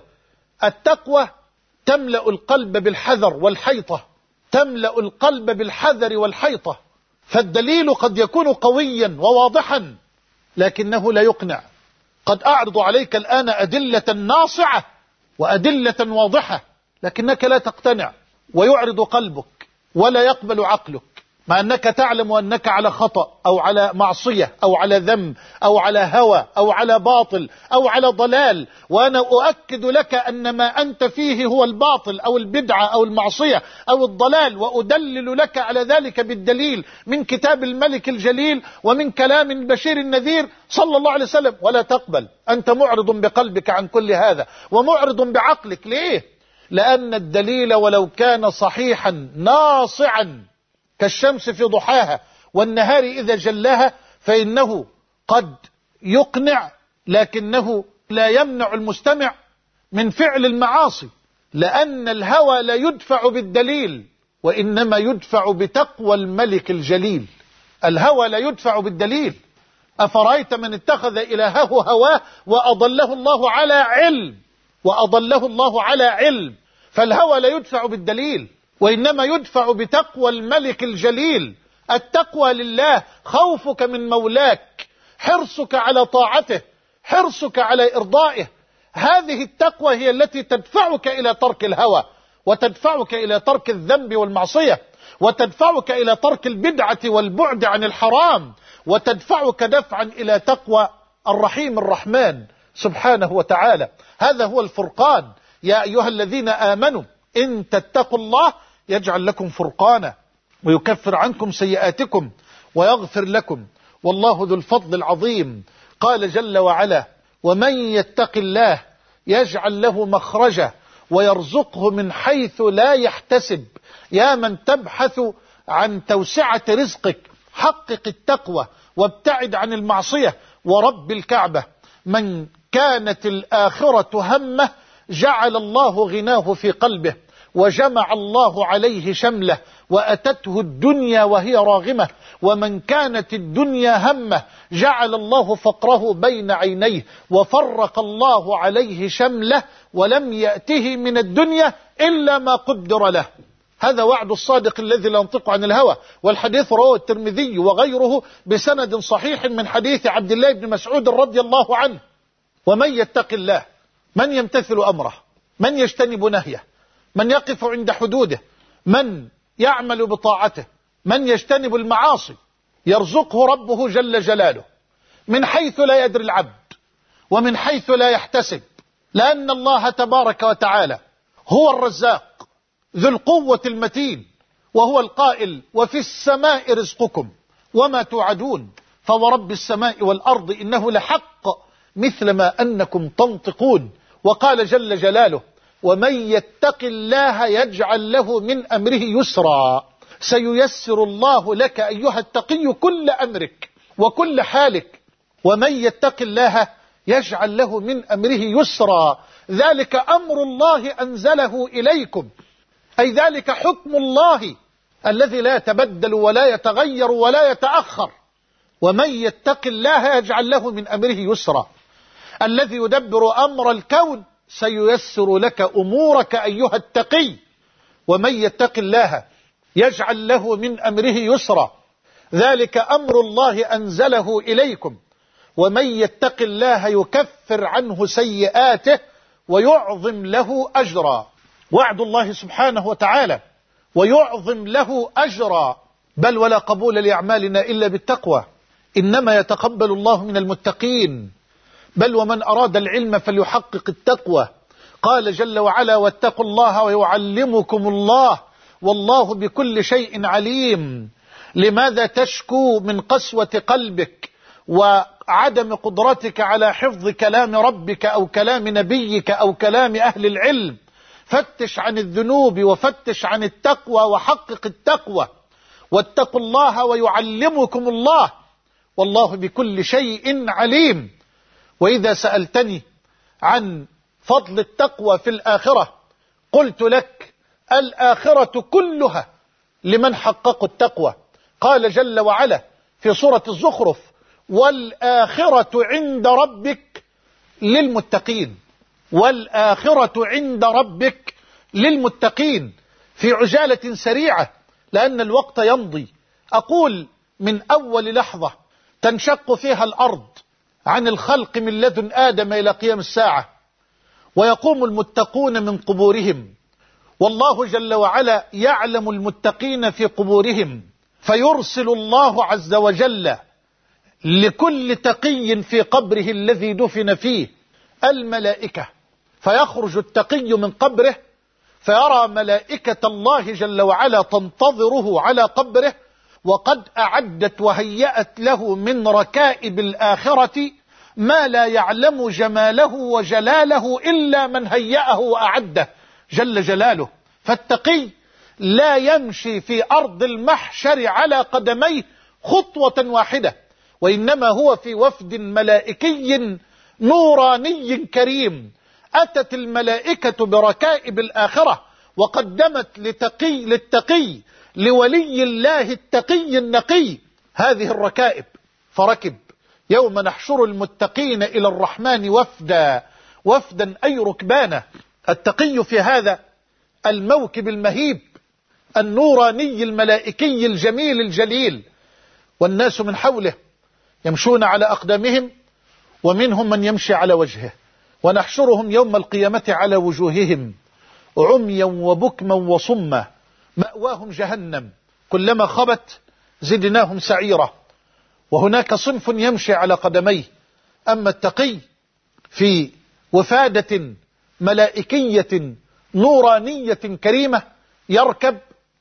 التقوى تملأ القلب بالحذر والحيطة، تملأ القلب بالحذر والحيطة. فالدليل قد يكون قويا وواضحا لكنه لا يقنع. قد أعرض عليك الآن أدلة ناصعة وأدلة واضحة لكنك لا تقتنع، ويعرض قلبك ولا يقبل عقلك، مع أنك تعلم أنك على خطأ أو على معصية أو على ذنب أو على هوى أو على باطل أو على ضلال. وأنا أؤكد لك أن ما أنت فيه هو الباطل أو البدعة أو المعصية أو الضلال، وأدلل لك على ذلك بالدليل من كتاب الملك الجليل ومن كلام البشير النذير صلى الله عليه وسلم، ولا تقبل. أنت معرض بقلبك عن كل هذا ومعرض بعقلك. ليه؟ لأن الدليل ولو كان صحيحا ناصعا كالشمس في ضحاها والنهار إذا جلاها فإنه قد يقنع، لكنه لا يمنع المستمع من فعل المعاصي، لأن الهوى لا يدفع بالدليل وإنما يدفع بتقوى الملك الجليل. الهوى لا يدفع بالدليل. أفرأيت من اتخذ إلهه هواه وأضله الله على علم وأضله الله على علم. فالهوى لا يدفع بالدليل وإنما يدفع بتقوى الملك الجليل. التقوى لله، خوفك من مولاك، حرصك على طاعته، حرصك على إرضائه. هذه التقوى هي التي تدفعك إلى ترك الهوى، وتدفعك إلى ترك الذنب والمعصية، وتدفعك إلى ترك البدعة والبعد عن الحرام، وتدفعك دفعا إلى تقوى الرحيم الرحمن سبحانه وتعالى. هذا هو الفرقان. يا أيها الذين آمنوا إن تتقوا الله يجعل لكم فرقانا ويكفر عنكم سيئاتكم ويغفر لكم والله ذو الفضل العظيم. قال جل وعلا: ومن يتق الله يجعل له مخرجا ويرزقه من حيث لا يحتسب. يا من تبحث عن توسعة رزقك، حقق التقوى وابتعد عن المعصية. ورب الكعبة، من كانت الآخرة همه جعل الله غناه في قلبه وجمع الله عليه شمله وأتته الدنيا وهي راغمة. ومن كانت الدنيا همه جعل الله فقره بين عينيه وفرق الله عليه شمله ولم يأته من الدنيا إلا ما قدر له. هذا وعد الصادق الذي لا ينطق عن الهوى. والحديث رواه الترمذي وغيره بسند صحيح من حديث عبد الله بن مسعود رضي الله عنه: ومن يتق الله، من يمتثل أمره، من يجتنب نهيه، من يقف عند حدوده، من يعمل بطاعته، من يجتنب المعاصي، يرزقه ربه جل جلاله من حيث لا يدري العبد ومن حيث لا يحتسب. لأن الله تبارك وتعالى هو الرزاق ذو القوة المتين، وهو القائل: وفي السماء رزقكم وما توعدون فورب السماء والأرض إنه لحق مثل ما أنكم تنطقون. وقال جل جلاله: ومن يتق الله يجعل له من أمره يسرا. سييسر الله لك أيها التقي كل أمرك وكل حالك. ومن يتق الله يجعل له من أمره يسرا. ذلك أمر الله أنزله إليكم. أي ذلك حكم الله الذي لا يتبدل ولا يتغير ولا يتأخر. ومن يتق الله يجعل له من أمره يسرا. الذي يدبر أمر الكون سييسر لك أمورك أيها التقي. ومن يتق الله يجعل له من أمره يسرا. ذلك أمر الله أنزله إليكم. ومن يتق الله يكفر عنه سيئاته ويعظم له أجرا. وعد الله سبحانه وتعالى ويعظم له أجرا. بل ولا قبول لأعمالنا إلا بالتقوى، إنما يتقبل الله من المتقين. بل ومن أراد العلم فليحقق التقوى. قال جل وعلا واتقوا الله ويعلمكم الله والله بكل شيء عليم. لماذا تشكو من قسوة قلبك وعدم قدرتك على حفظ كلام ربك أو كلام نبيك أو كلام أهل العلم؟ فتش عن الذنوب وفتش عن التقوى وحقق التقوى. واتقوا الله ويعلمكم الله والله بكل شيء عليم. وإذا سألتني عن فضل التقوى في الآخرة قلت لك الآخرة كلها لمن حققوا التقوى. قال جل وعلا في سورة الزخرف والآخرة عند ربك للمتقين. والآخرة عند ربك للمتقين. في عجالة سريعة لأن الوقت يمضي أقول من أول لحظة تنشق فيها الأرض عن الخلق من لدن آدم إلى قيام الساعة ويقوم المتقون من قبورهم، والله جل وعلا يعلم المتقين في قبورهم، فيرسل الله عز وجل لكل تقي في قبره الذي دفن فيه الملائكة، فيخرج التقي من قبره فيرى ملائكة الله جل وعلا تنتظره على قبره وقد أعدت وهيأت له من ركائب الآخرة ما لا يعلم جماله وجلاله إلا من هيأه وأعده جل جلاله. فالتقي لا يمشي في أرض المحشر على قدميه خطوة واحدة، وإنما هو في وفد ملائكي نوراني كريم. أتت الملائكة بركائب الآخرة وقدمت لتقي للتقي لولي الله التقي النقي هذه الركائب، فركب. يوم نحشر المتقين إلى الرحمن وفدا، وفدا أي ركبانا. التقي في هذا الموكب المهيب النوراني الملائكي الجميل الجليل، والناس من حوله يمشون على أقدامهم ومنهم من يمشي على وجهه، ونحشرهم يوم القيامة على وجوههم عميا وبكما وصما مأواهم جهنم كلما خبت زدناهم سعيرا. وهناك صنف يمشي على قدميه. أما التقي في وفادة ملائكية نورانية كريمة يركب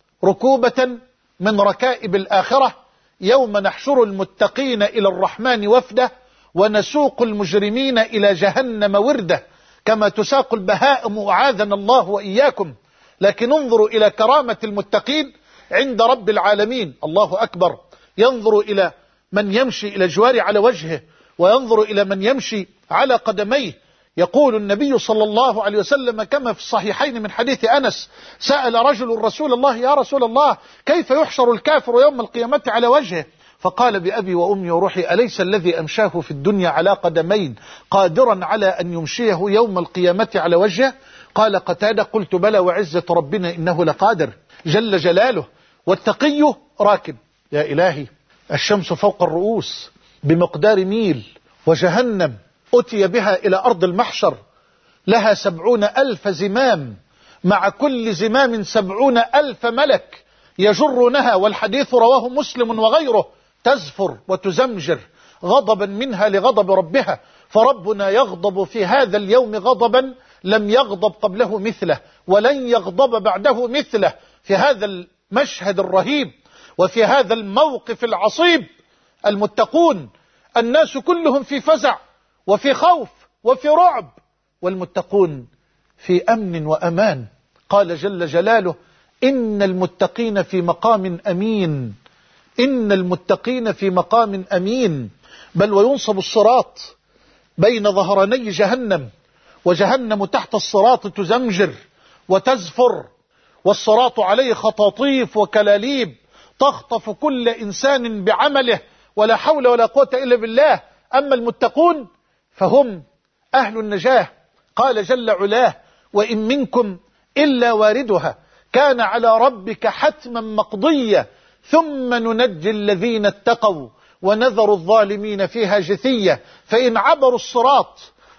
ركوبة من ركائب الآخرة. يوم نحشر المتقين إلى الرحمن وفدا ونسوق المجرمين إلى جهنم وردا، كما تساق البهائم أعاذنا الله وإياكم. لكن انظروا إلى كرامة المتقين عند رب العالمين. الله أكبر. ينظر إلى من يمشي إلى الجوار على وجهه وينظر إلى من يمشي على قدميه. يقول النبي صلى الله عليه وسلم كما في الصحيحين من حديث أنس سأل رجل رسول الله يا رسول الله كيف يحشر الكافر يوم القيامة على وجهه؟ فقال بأبي وأمي وروحي أليس الذي أمشاه في الدنيا على قدمين قادرا على أن يمشيه يوم القيامة على وجهه؟ قال قتادة قلت بلى وعزة ربنا إنه لقادر جل جلاله. والتقي راكب. يا إلهي الشمس فوق الرؤوس بمقدار ميل، وجهنم أتي بها إلى أرض المحشر لها سبعون ألف زمام، مع كل زمام سبعون ألف ملك يجرونها، والحديث رواه مسلم وغيره، تزفر وتزمجر غضبا منها لغضب ربها. فربنا يغضب في هذا اليوم غضبا لم يغضب قبله مثله ولن يغضب بعده مثله. في هذا المشهد الرهيب وفي هذا الموقف العصيب المتقون الناس كلهم في فزع وفي خوف وفي رعب، والمتقون في أمن وأمان. قال جل جلاله إن المتقين في مقام أمين. إن المتقين في مقام أمين. بل وينصب الصراط بين ظهراني جهنم، وجهنم تحت الصراط تزمجر وتزفر والصراط عليه خطاطيف وكلاليب تخطف كل إنسان بعمله، ولا حول ولا قوة إلا بالله. أما المتقون فهم أهل النجاة. قال جل علاه: وإن منكم إلا واردها كان على ربك حتما مقضيا ثم ننجي الذين اتقوا ونذر الظالمين فيها جثيا. فإن عبروا الصراط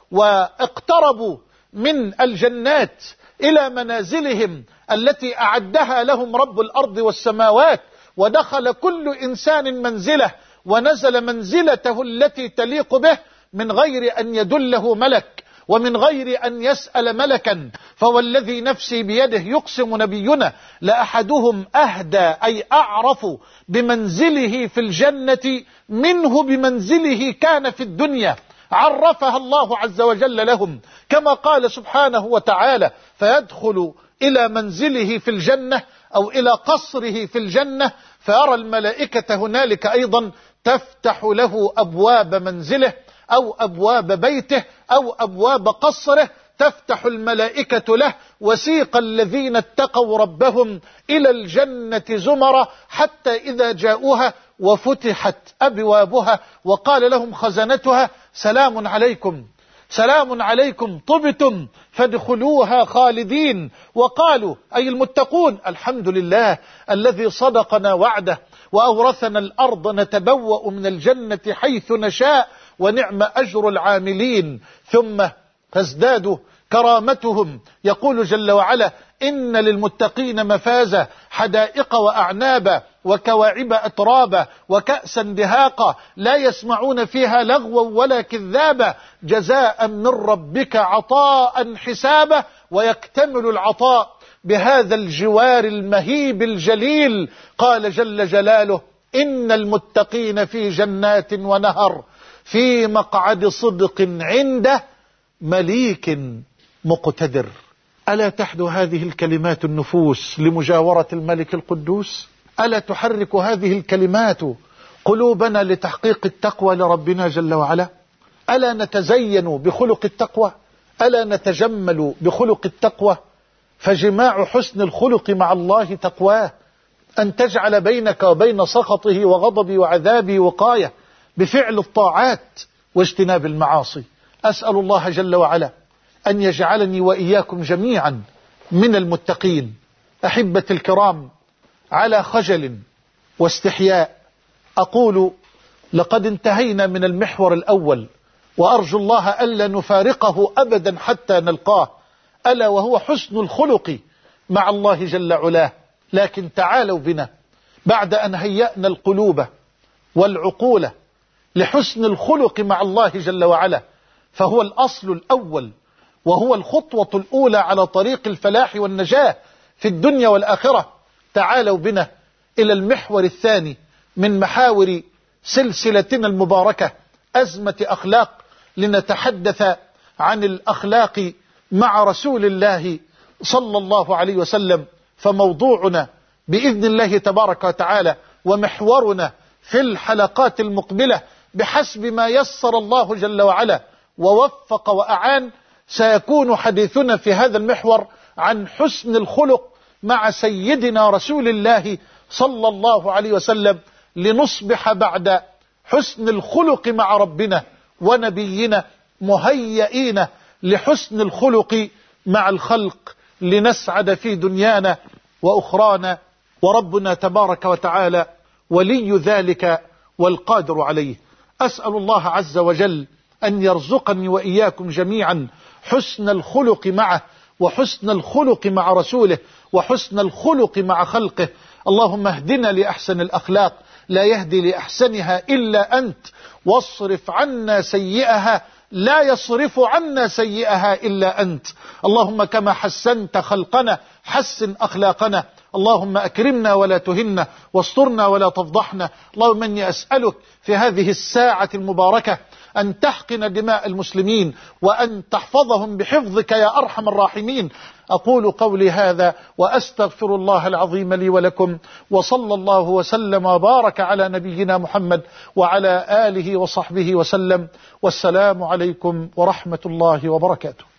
واقتربوا من الجنات إلى منازلهم التي أعدها لهم رب الأرض والسماوات، ودخل كل إنسان منزله ونزل منزلته التي تليق به من غير أن يدله ملك ومن غير أن يسأل ملكا، فوالذي نفسي بيده يقسم نبينا لأحدهم أهدى أي أعرف بمنزله في الجنة منه بمنزله كان في الدنيا، عرفها الله عز وجل لهم كما قال سبحانه وتعالى: فيدخل إلى منزله في الجنة أو إلى قصره في الجنة فيرى الملائكة هنالك أيضا تفتح له أبواب منزله أو أبواب بيته أو أبواب قصره، تفتح الملائكة له. وسيق الذين اتقوا ربهم إلى الجنة زمرا حتى إذا جاءوها وفتحت أبوابها وقال لهم خزنتها سلام عليكم سلام عليكم طبتم فادخلوها خالدين. وقالوا أي المتقون: الحمد لله الذي صدقنا وعده وأورثنا الأرض نتبوأ من الجنة حيث نشاء ونعم أجر العاملين. ثم تزداد كرامتهم. يقول جل وعلا: إن للمتقين مفازة حدائق وأعنابا وكواعب أترابا وكأسا دهاقا لا يسمعون فيها لغوا ولا كذابا جزاء من ربك عطاء حسابا. ويكتمل العطاء بهذا الجوار المهيب الجليل. قال جل جلاله: إن المتقين في جنات ونهر في مقعد صدق عند مليك مقتدر. ألا تحدو هذه الكلمات النفوس لمجاورة الملك القدوس؟ ألا تحرك هذه الكلمات قلوبنا لتحقيق التقوى لربنا جل وعلا؟ ألا نتزين بخلق التقوى؟ ألا نتجمل بخلق التقوى؟ فجماع حسن الخلق مع الله تقواه، أن تجعل بينك وبين سخطه وغضبه وعذابه وقاية بفعل الطاعات واجتناب المعاصي. أسأل الله جل وعلا أن يجعلني وإياكم جميعا من المتقين. أحبتي الكرام، على خجل واستحياء أقول: لقد انتهينا من المحور الأول، وأرجو الله ألا نفارقه أبدا حتى نلقاه، ألا وهو حسن الخلق مع الله جل علاه. لكن تعالوا بنا بعد أن هيأنا القلوب والعقول لحسن الخلق مع الله جل وعلا، فهو الأصل الأول وهو الخطوة الأولى على طريق الفلاح والنجاة في الدنيا والآخرة. تعالوا بنا إلى المحور الثاني من محاور سلسلتنا المباركة، أزمة أخلاق، لنتحدث عن الأخلاق مع رسول الله صلى الله عليه وسلم. فموضوعنا بإذن الله تبارك وتعالى ومحورنا في الحلقات المقبلة بحسب ما يسر الله جل وعلا ووفق وأعان سيكون حديثنا في هذا المحور عن حسن الخلق مع سيدنا رسول الله صلى الله عليه وسلم، لنصبح بعد حسن الخلق مع ربنا ونبينا مهيئين لحسن الخلق مع الخلق، لنسعد في دنيانا وأخرانا. وربنا تبارك وتعالى ولي ذلك والقادر عليه. أسأل الله عز وجل أن يرزقني وإياكم جميعا حسن الخلق معه وحسن الخلق مع رسوله وحسن الخلق مع خلقه. اللهم اهدنا لأحسن الأخلاق، لا يهدي لأحسنها إلا أنت، واصرف عنا سيئها، لا يصرف عنا سيئها إلا أنت. اللهم كما حسنت خلقنا حسن أخلاقنا، اللهم أكرمنا ولا تهنا، واسترنا ولا تفضحنا. اللهم إني أسألك في هذه الساعة المباركة أن تحقن دماء المسلمين وأن تحفظهم بحفظك يا أرحم الراحمين. أقول قولي هذا وأستغفر الله العظيم لي ولكم، وصلى الله وسلم وبارك على نبينا محمد وعلى آله وصحبه وسلم، والسلام عليكم ورحمة الله وبركاته.